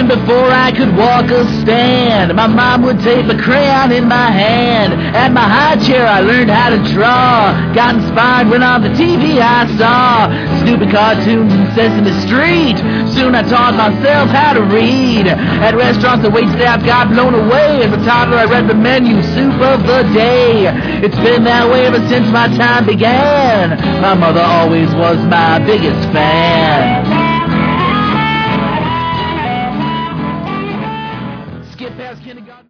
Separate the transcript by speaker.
Speaker 1: before I could walk or stand. My mom would tape a crayon in my hand. At my high chair I learned how to draw. Got inspired when on the TV I saw stupid cartoons and Sesame Street. Soon I taught myself how to read. At restaurants the waitstaff got blown away. As a toddler I read the menu soup of the day. It's been that way ever since my time began. My mother always was my biggest fan.